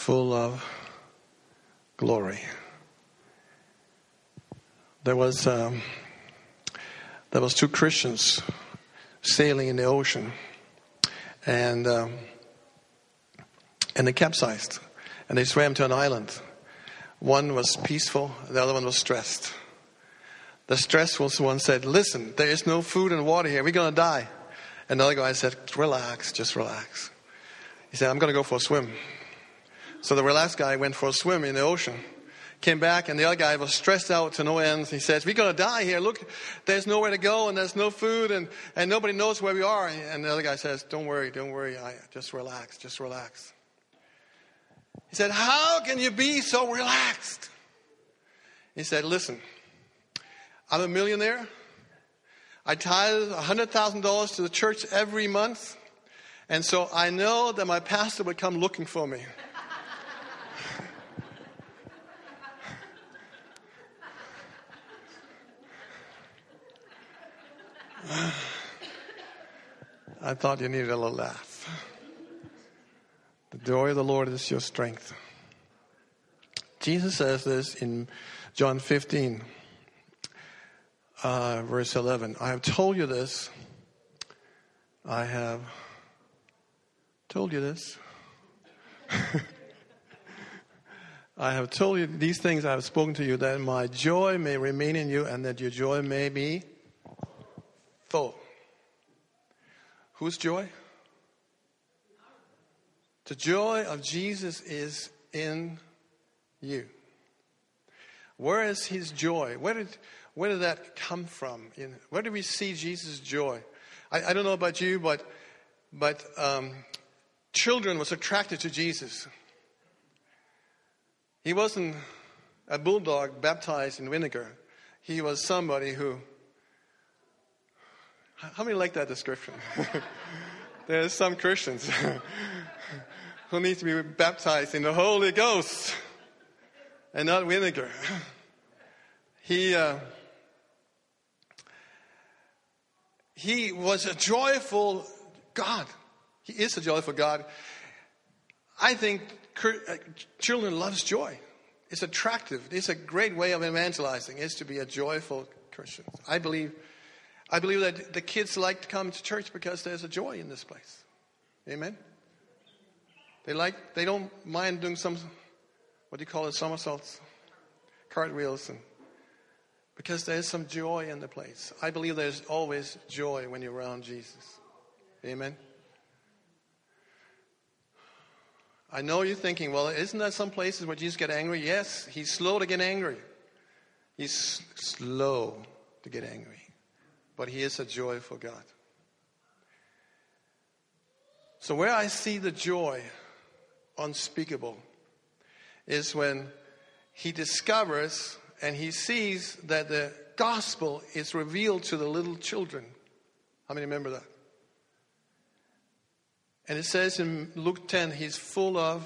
full of glory. There was two Christians sailing in the ocean, and they capsized, and they swam to an island. One was peaceful, the other one was stressed. The stressful one said, "Listen, there is no food and water here. We're going to die." And the other guy said, "Relax, just relax." He said, "I'm going to go for a swim." So the relaxed guy went for a swim in the ocean, came back, and the other guy was stressed out to no end. He says, "We're going to die here. Look, there's nowhere to go, and there's no food, and nobody knows where we are." And the other guy says, don't worry. Just relax, just relax. He said, "How can you be so relaxed?" He said, "Listen, I'm a millionaire. I tithe $100,000 to the church every month. And so I know that my pastor would come looking for me." I thought you needed a little laugh. The joy of the Lord is your strength. Jesus says this in John 15, verse 11. I have told you this. I have told you this. I have told you these things I have spoken to you, that my joy may remain in you and that your joy may be full. Whose joy? The joy of Jesus is in you. Where is his joy? Where did that come from? Where do we see Jesus' joy? I don't know about you, but children was attracted to Jesus. He wasn't a bulldog baptized in vinegar. He was somebody who... How many like that description? There's some Christians who need to be baptized in the Holy Ghost and not vinegar. He was a joyful God. He is a joyful God. I think children loves joy. It's attractive. It's a great way of evangelizing, is to be a joyful Christian. I believe that the kids like to come to church because there's a joy in this place. Amen? They don't mind doing some, what do you call it, somersaults, cartwheels, because there's some joy in the place. I believe there's always joy when you're around Jesus. Amen? I know you're thinking, well, isn't there some places where Jesus get angry? Yes, he's slow to get angry. He's slow to get angry. But he is a joyful God. So where I see the joy unspeakable is when he discovers and he sees that the gospel is revealed to the little children. How many remember that? And it says in Luke 10, he's full of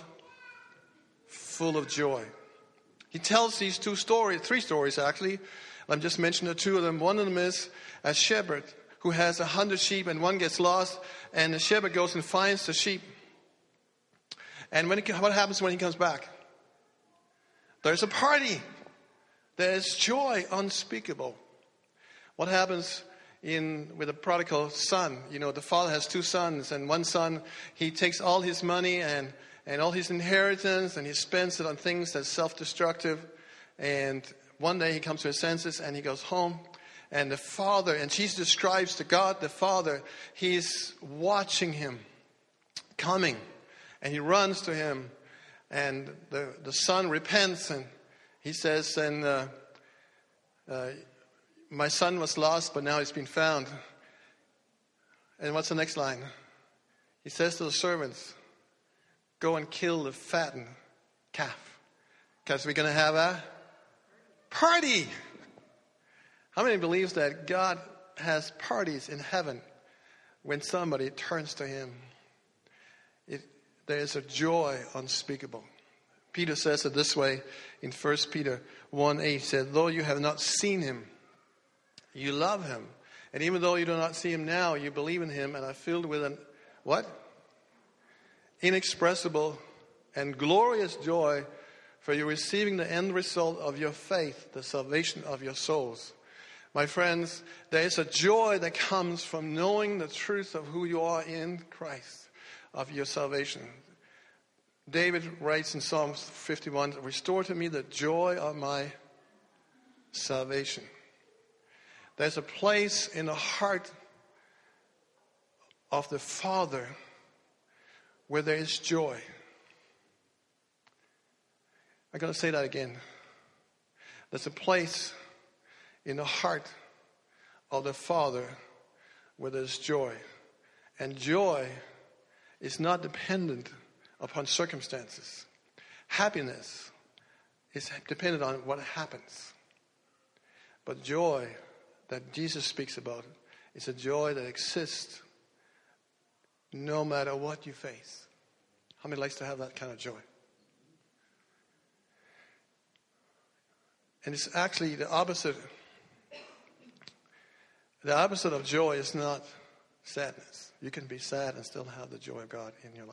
joy. He tells these three stories actually. I'm just mentioning two of them. One of them is a shepherd who has 100 sheep and one gets lost, and the shepherd goes and finds the sheep. And what happens when he comes back? There's a party. There's joy unspeakable. What happens with the prodigal son? You know, the father has two sons, and one son, he takes all his money and all his inheritance, and he spends it on things that's self-destructive. And one day he comes to his senses and he goes home, and the father, and Jesus describes to God the Father, he's watching him coming, and he runs to him, and the son repents, and he says, my son was lost, but now he's been found. And what's the next line? He says to the servants, go and kill the fattened calf, because we're going to have a party. How many believes that God has parties in heaven when somebody turns to him? There is a joy unspeakable. Peter says it this way in 1 Peter 1:8. He said, though you have not seen him, you love him. And even though you do not see him now, you believe in him and are filled with an what? Inexpressible and glorious joy, for you're receiving the end result of your faith, the salvation of your souls. My friends, there is a joy that comes from knowing the truth of who you are in Christ, of your salvation. David writes in Psalm 51, restore to me the joy of my salvation. There's a place in the heart of the Father where there is joy. I'm going to say that again. There's a place in the heart of the Father where there's joy. And joy is not dependent upon circumstances. Happiness is dependent on what happens. But joy that Jesus speaks about is a joy that exists no matter what you face. How many likes to have that kind of joy? And it's actually the opposite. The opposite of joy is not sadness. You can be sad and still have the joy of God in your life.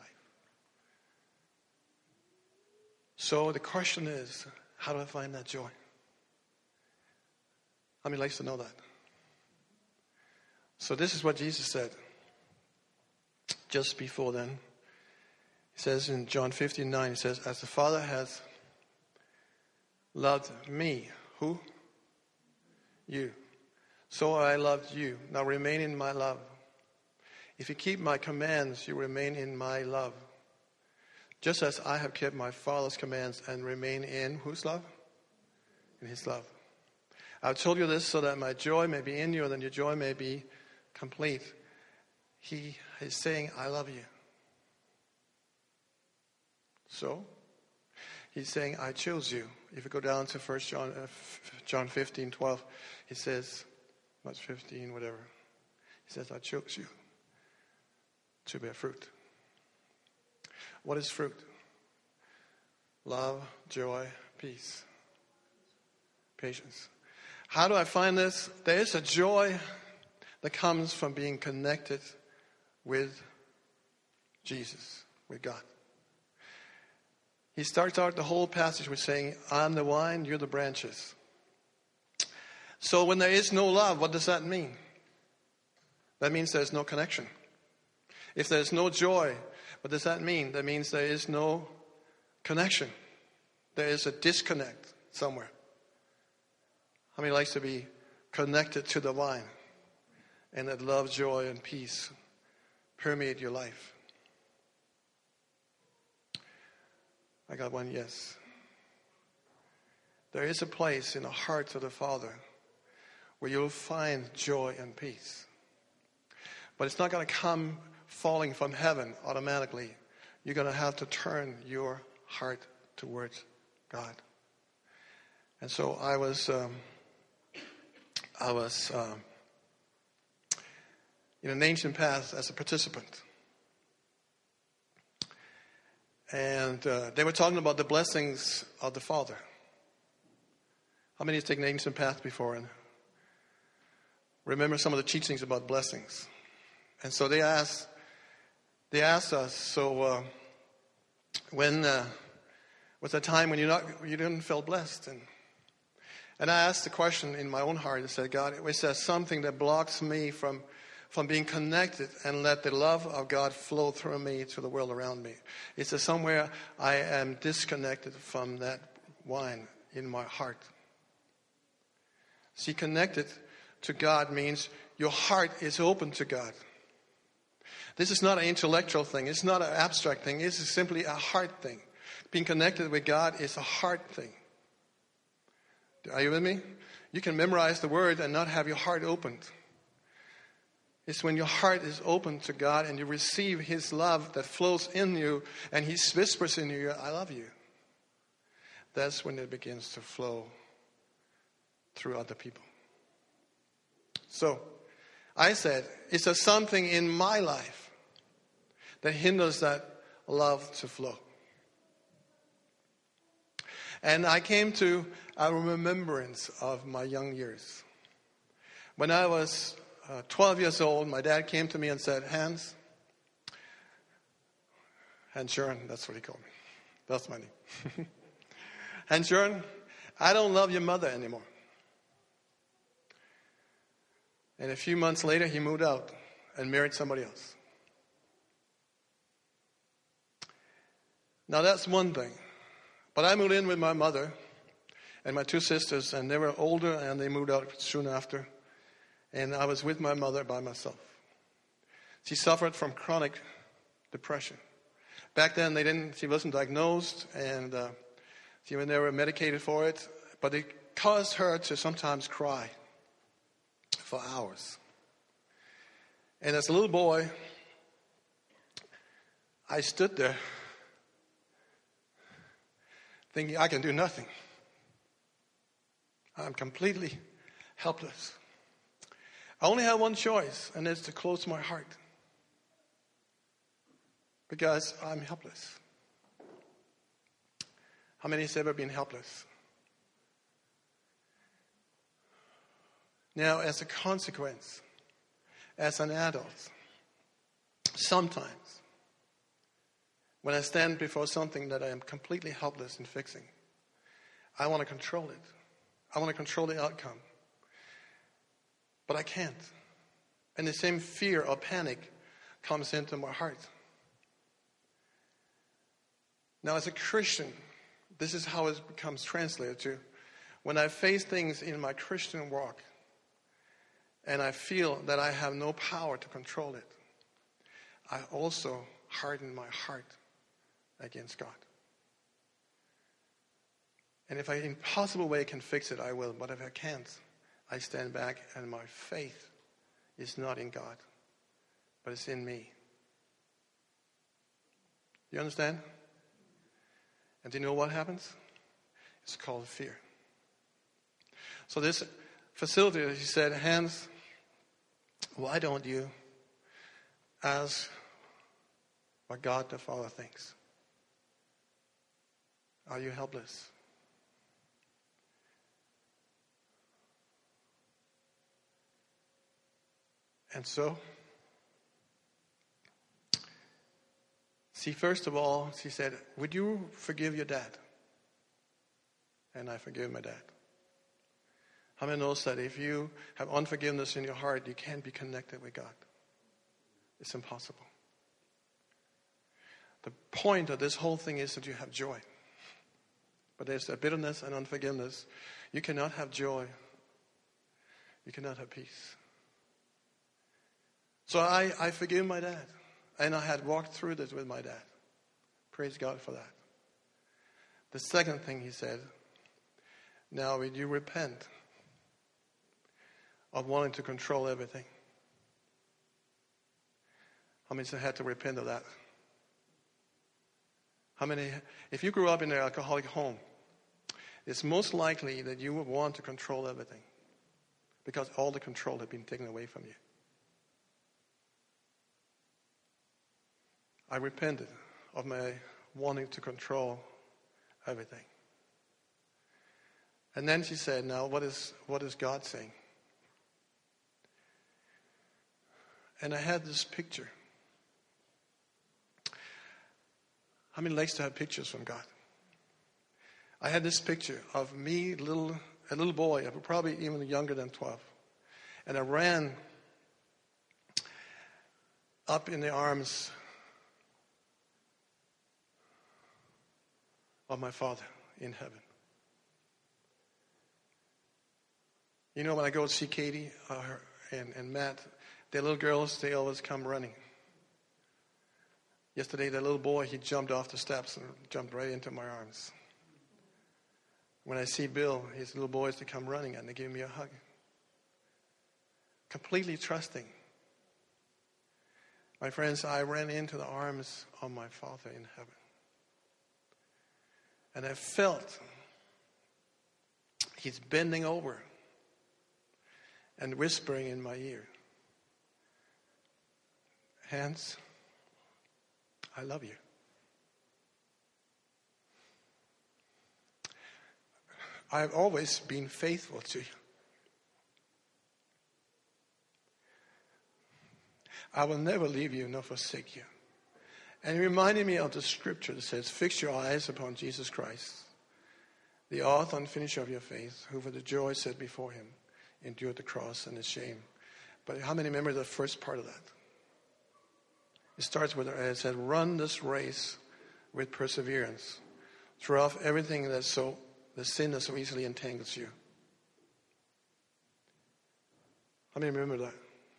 So the question is, how do I find that joy? How many likes to know that? So this is what Jesus said just before then. He says in John 15:9, he says, as the Father has loved me. Who? You. So I loved you. Now remain in my love. If you keep my commands, you remain in my love. Just as I have kept my Father's commands and remain in whose love? In his love. I've told you this so that my joy may be in you and that your joy may be complete. He is saying, I love you. So, he's saying, I chose you. If you go down to 1 John 15:12, he says, not 15, whatever. He says, I chose you to bear fruit. What is fruit? Love, joy, peace, patience. How do I find this? There is a joy that comes from being connected with Jesus, with God. He starts out the whole passage with saying, I'm the vine, you're the branches. So when there is no love, what does that mean? That means there's no connection. If there's no joy, what does that mean? That means there is no connection. There is a disconnect somewhere. How many likes to be connected to the vine and that love, joy, and peace permeate your life? I got one yes. There is a place in the heart of the Father where you'll find joy and peace. But it's not going to come falling from heaven automatically. You're going to have to turn your heart towards God. And so I was in an ancient path as a participant. And they were talking about the blessings of the Father. How many have taken ancient path before and remember some of the teachings about blessings? And so they asked us, so when was a time when you didn't feel blessed? And I asked the question in my own heart. I said, God, is there something that blocks me from being connected and let the love of God flow through me to the world around me? Is there somewhere I am disconnected from that wine in my heart? See, connected to God means your heart is open to God. This is not an intellectual thing. It's not an abstract thing. This is simply a heart thing. Being connected with God is a heart thing. Are you with me? You can memorize the word and not have your heart opened. It's when your heart is open to God and you receive his love that flows in you and he whispers in you, I love you. That's when it begins to flow through other people. So, I said, is there something in my life that hinders that love to flow? And I came to a remembrance of my young years. When I was 12 years old, my dad came to me and said, Hans Schuren, that's what he called me. That's my name. Hans-Jørgen, I don't love your mother anymore. And a few months later, he moved out and married somebody else. Now that's one thing. But I moved in with my mother and my two sisters, and they were older, and they moved out soon after. And I was with my mother by myself. She suffered from chronic depression. Back then, she wasn't diagnosed, and she was never medicated for it. But it caused her to sometimes cry for hours. And as a little boy, I stood there thinking I can do nothing. I'm completely helpless. I only have one choice, and it's to close my heart. Because I'm helpless. How many has ever been helpless? Now, as a consequence, as an adult, sometimes, when I stand before something that I am completely helpless in fixing, I want to control it. I want to control the outcome. But I can't. And the same fear or panic comes into my heart. Now, as a Christian, this is how it becomes translated to. When I face things in my Christian walk, and I feel that I have no power to control it, I also harden my heart against God. And if I, in a possible way, can fix it, I will. But if I can't, I stand back, and my faith is not in God, but it's in me. You understand? And do you know what happens? It's called fear. So this facilitator, he said, Hans, why don't you ask what God the Father thinks? Are you helpless? And so, see, first of all, she said, would you forgive your dad? And I forgive my dad. How many knows that if you have unforgiveness in your heart, you can't be connected with God? It's impossible. The point of this whole thing is that you have joy. But there's a bitterness and unforgiveness. You cannot have joy. You cannot have peace. So I forgive my dad. And I had walked through this with my dad. Praise God for that. The second thing he said, now will you repent of wanting to control everything? How many had to repent of that? How many, if you grew up in an alcoholic home, it's most likely that you would want to control everything because all the control had been taken away from you. I repented of my wanting to control everything. And then she said, now what is God saying? And I had this picture. How many likes to have pictures from God? I had this picture of me, a little boy, probably even younger than 12. And I ran up in the arms of my Father in heaven. You know, when I go to see Katie and Matt, their little girls, they always come running. Yesterday, the little boy, he jumped off the steps and jumped right into my arms. When I see Bill, his little boys, they come running and they give me a hug. Completely trusting. My friends, I ran into the arms of my Father in heaven. And I felt he's bending over and whispering in my ear, Hans, I love you. I've always been faithful to you. I will never leave you nor forsake you. And it reminded me of the scripture that says, fix your eyes upon Jesus Christ, the author and finisher of your faith, who for the joy set before him endured the cross and the shame. But how many remember the first part of that? It starts with, it said, run this race with perseverance. Throw off everything the sin that so easily entangles you. How many remember that?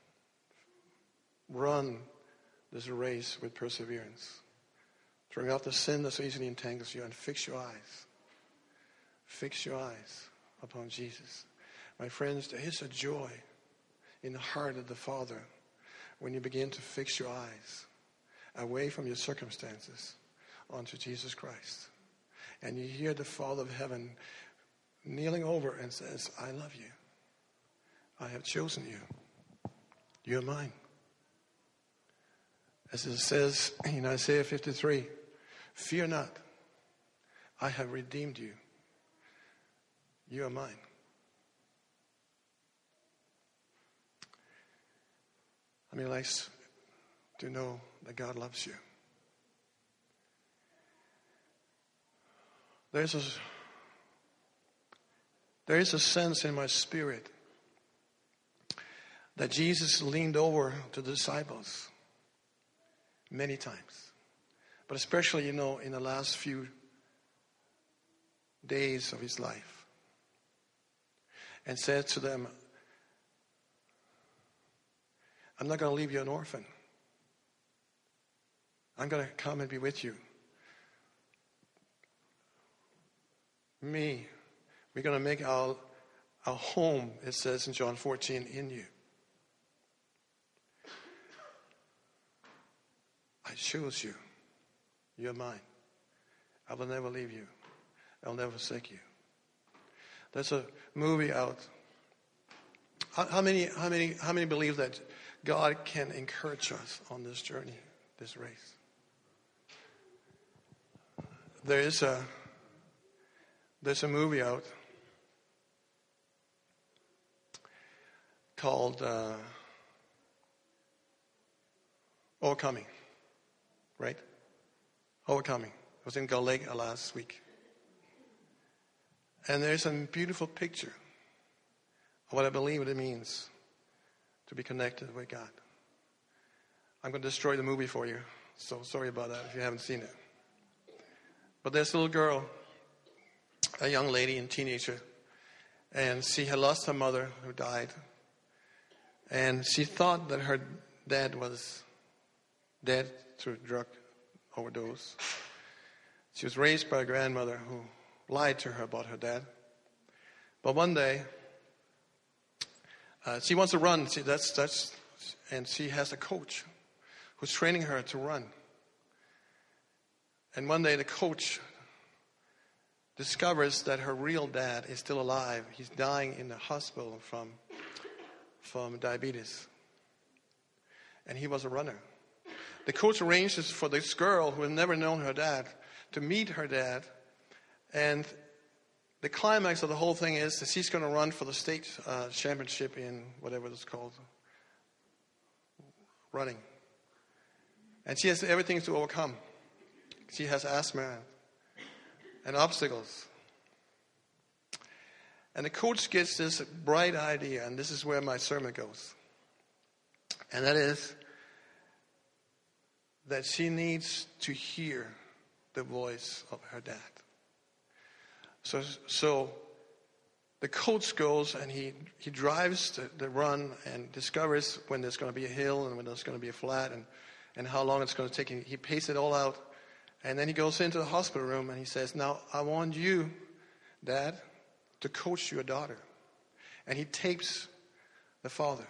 Run this race with perseverance. Throwing off the sin that so easily entangles you, and fix your eyes. Fix your eyes upon Jesus. My friends, there is a joy in the heart of the Father when you begin to fix your eyes away from your circumstances onto Jesus Christ. And you hear the Father of heaven kneeling over and says, I love you. I have chosen you. You're mine. As it says in Isaiah 53, fear not, I have redeemed you. You are mine. How many likes to know that God loves you? There is a sense in my spirit that Jesus leaned over to the disciples many times. But especially, in the last few days of his life. And said to them, I'm not going to leave you an orphan. I'm going to come and be with you. We're going to make our home, it says in John 14, in you. I choose you. You're mine. I will never leave you. I'll never forsake you. There's a movie out. How many believe that God can encourage us on this journey, this race? There's a movie out called Overcoming, right? Overcoming. It was in Gallagher last week. And there's a beautiful picture of what I believe it means to be connected with God. I'm going to destroy the movie for you, so sorry about that if you haven't seen it. But there's a little girl, a young lady and teenager, and she had lost her mother who died. And she thought that her dad was dead through drug overdose. She was raised by a grandmother who lied to her about her dad. But one day, she wants to run. And she has a coach who's training her to run. And one day the coach discovers that her real dad is still alive. He's dying in the hospital from diabetes. And he was a runner. The coach arranges for this girl who has never known her dad to meet her dad. And the climax of the whole thing is that she's going to run for the state championship in whatever it's called. Running. And she has everything to overcome. She has asthma and obstacles. And the coach gets this bright idea, and this is where my sermon goes. And that is that she needs to hear the voice of her dad. So the coach goes and he drives the run and discovers when there's going to be a hill and when there's going to be a flat and how long it's going to take. He pays it all out. And then he goes into the hospital room and he says, now I want you, Dad, to coach your daughter. And he tapes the father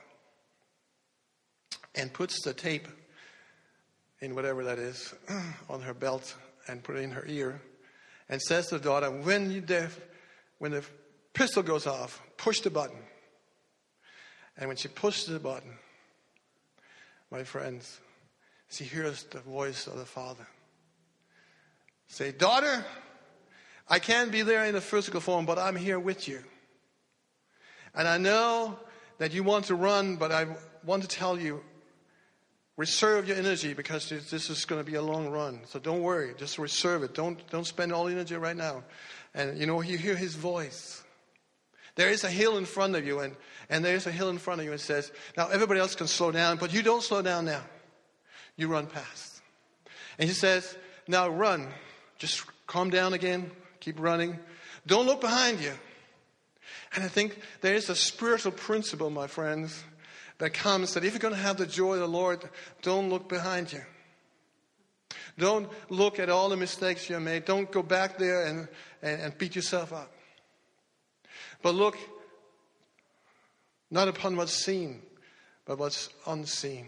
and puts the tape in whatever that is on her belt and put it in her ear and says to the daughter, when the pistol goes off, push the button. And when she pushes the button, my friends, she hears the voice of the father say, daughter, I can't be there in the physical form, but I'm here with you. And I know that you want to run, but I want to tell you Reserve your energy because this is going to be a long run. So don't worry. Just reserve it. Don't spend all the energy right now. And you hear his voice. There is a hill in front of you, and there is a hill in front of you, and it says, now everybody else can slow down, but you don't slow down now. You run past. And he says, now run. Just calm down again. Keep running. Don't look behind you. And I think there is a spiritual principle, my friends, that comes that if you're going to have the joy of the Lord, don't look behind you. Don't look at all the mistakes you made. Don't go back there and beat yourself up. But look not upon what's seen, but what's unseen.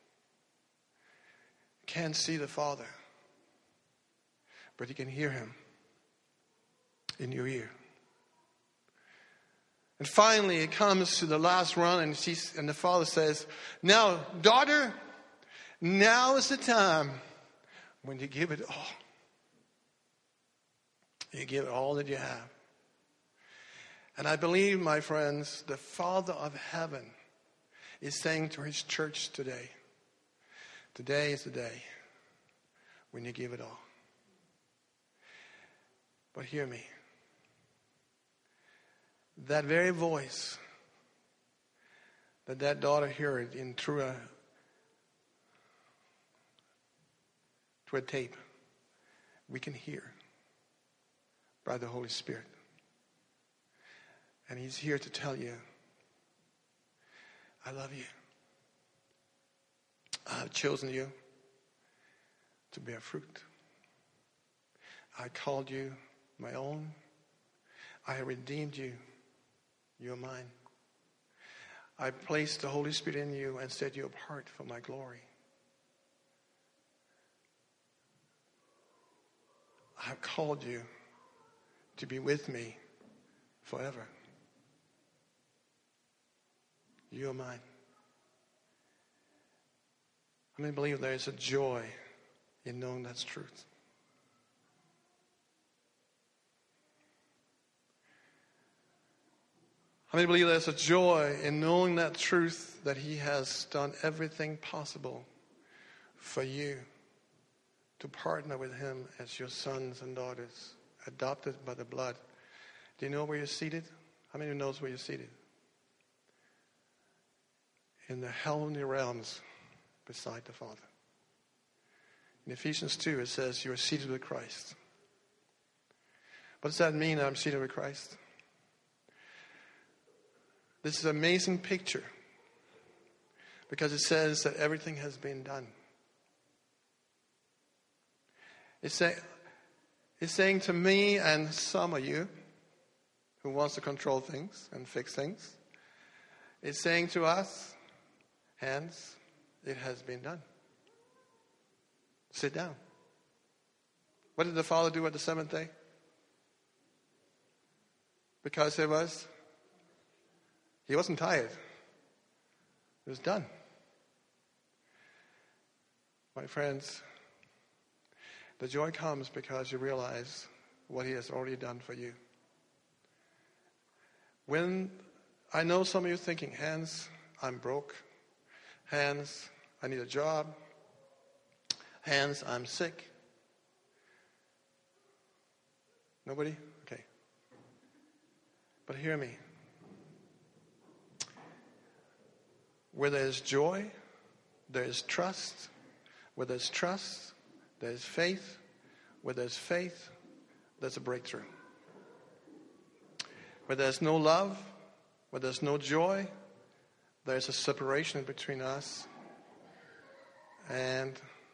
Can't see the Father, but you can hear him in your ear. And finally, it comes to the last run, and the Father says, now, daughter, now is the time when you give it all. You give it all that you have. And I believe, my friends, the Father of heaven is saying to his church today, today is the day when you give it all. But hear me. That very voice that daughter heard through a tape, we can hear by the Holy Spirit. And he's here to tell you, I love you. I have chosen you to bear fruit. I called you my own. I have redeemed you. You're mine. I placed the Holy Spirit in you and set you apart for my glory. I have called you to be with me forever. You are mine. I believe there is a joy in knowing that's truth. I believe there's a joy in knowing that truth, that he has done everything possible for you to partner with him as your sons and daughters, adopted by the blood. Do you know where you're seated? How many knows where you're seated? In the heavenly realms beside the Father. In Ephesians 2, it says you are seated with Christ. What does that mean, I'm seated with Christ? This is an amazing picture because it says that everything has been done. It's saying to me and some of you who wants to control things and fix things, it's saying to us, hands, it has been done. Sit down. What did the Father do at the seventh day? Because he wasn't tired. It was done. My friends, the joy comes because you realize what he has already done for you. When I know some of you thinking, Hans, I'm broke. Hans, I need a job. Hans, I'm sick. Nobody? Okay. But hear me. Where there's joy, there is trust. Where there's trust, there is faith. Where there's faith, there's a breakthrough. Where there's no love, where there's no joy, there's a separation between us and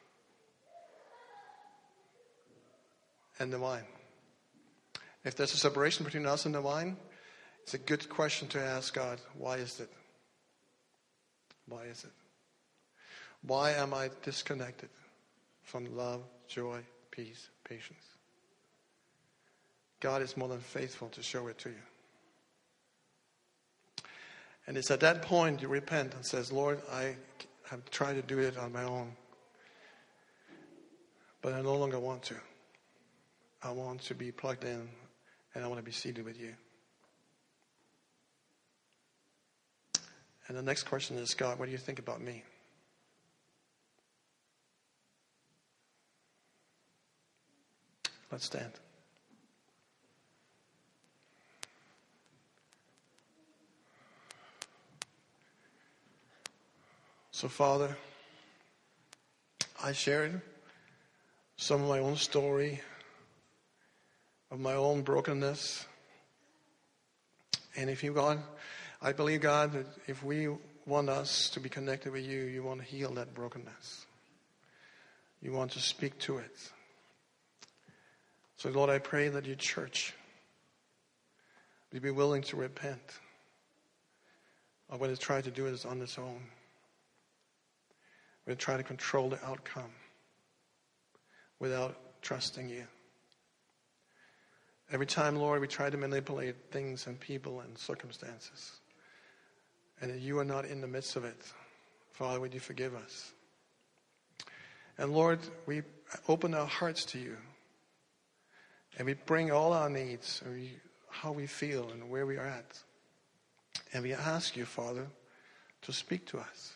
the wine. If there's a separation between us and the wine, it's a good question to ask God, why is it? Why is it? Why am I disconnected from love, joy, peace, patience? God is more than faithful to show it to you. And it's at that point you repent and says, Lord, I have tried to do it on my own. But I no longer want to. I want to be plugged in and I want to be seated with you. And the next question is, God, what do you think about me? Let's stand. So, Father, I shared some of my own story, of my own brokenness. And if you, God, I believe, God, that if we want us to be connected with you, you want to heal that brokenness. You want to speak to it. So, Lord, I pray that your church will be willing to repent of what it's tried to do is on its own. When it tried to control the outcome without trusting you. Every time, Lord, we try to manipulate things and people and circumstances, and that you are not in the midst of it, Father, would you forgive us? And Lord, we open our hearts to you, and we bring all our needs, and how we feel and where we are at. And we ask you, Father, to speak to us.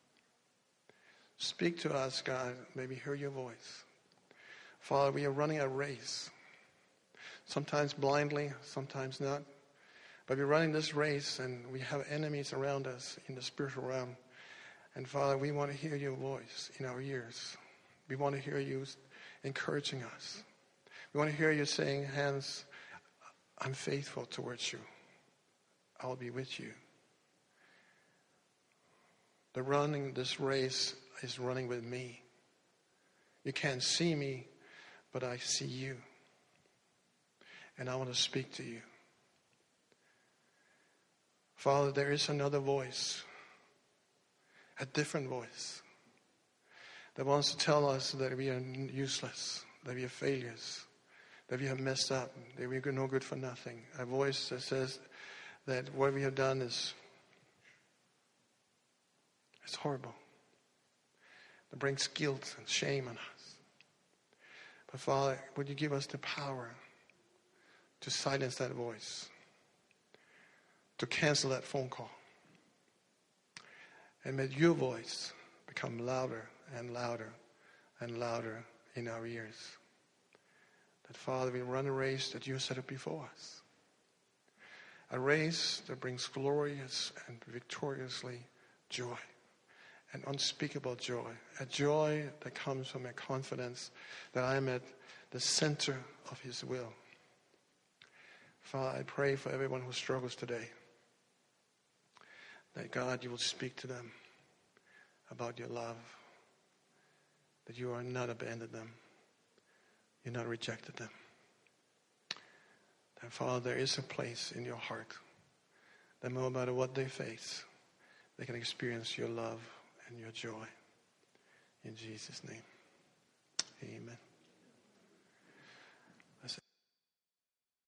Speak to us, God. May we hear your voice. Father, we are running a race. Sometimes blindly, sometimes not. But we're running this race, and we have enemies around us in the spiritual realm. And Father, we want to hear your voice in our ears. We want to hear you encouraging us. We want to hear you saying, Hans, I'm faithful towards you. I'll be with you. The running this race is running with me. You can't see me, but I see you. And I want to speak to you. Father, there is another voice, a different voice, that wants to tell us that we are useless, that we are failures, that we have messed up, that we are no good for nothing. A voice that says that what we have done is horrible. That brings guilt and shame on us. But Father, would you give us the power to silence that voice, to cancel that phone call, and may your voice become louder and louder and louder in our ears. That, Father, we run a race that you set up before us. A race that brings glorious and victoriously joy. An unspeakable joy. A joy that comes from a confidence that I am at the center of his will. Father, I pray for everyone who struggles today, that God, you will speak to them about your love, that you are not abandoned them, you're not rejected them. That, Father, there is a place in your heart that no matter what they face, they can experience your love and your joy. In Jesus' name.